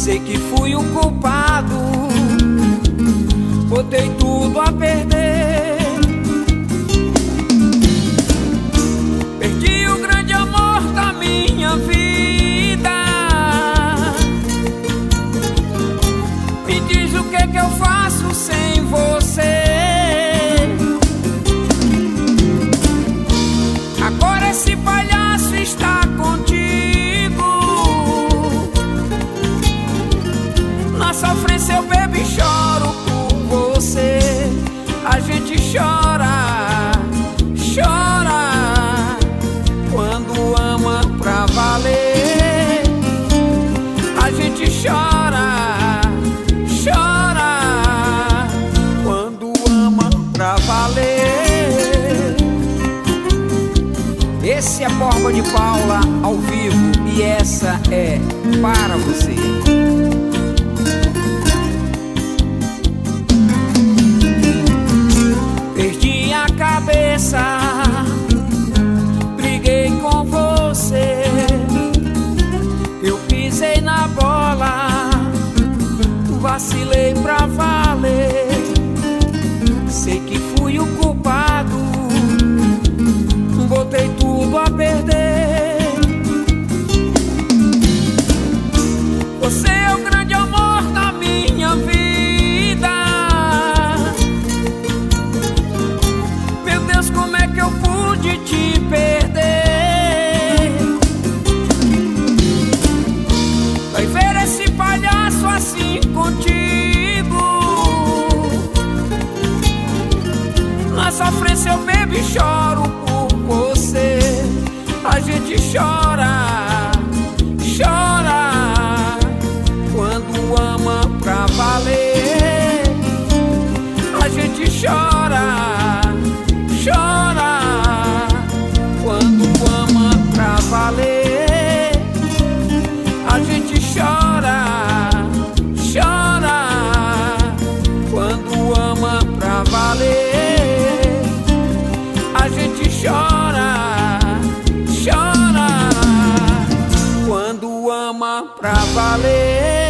sei que fui o culpado, botei tudo a perder. Perdi o grande amor da minha vida. Me diz o que eu faço sem você. Agora esse palhaço está contigo. Na sofrência eu bebo e choro por você. A gente chora, chora quando ama pra valer. A gente chora, chora quando ama pra valer. Esse é Borba de Paula ao vivo e essa é para você. Perdi a cabeça, briguei com você, eu pisei na bola, vacilei pra valer. Sei que fui o culpado, botei tudo a perder. Você é o grande amor da minha vida. Meu Deus, como é que eu pude te perder? Vai ver esse palhaço assim contigo. Na sofrência eu bebo e choro por você. A gente chora, chora quando ama pra valer. A gente chora, chora quando ama pra valer. A gente chora, chora quando ama pra valer. A gente chora, chora quando ama pra valer.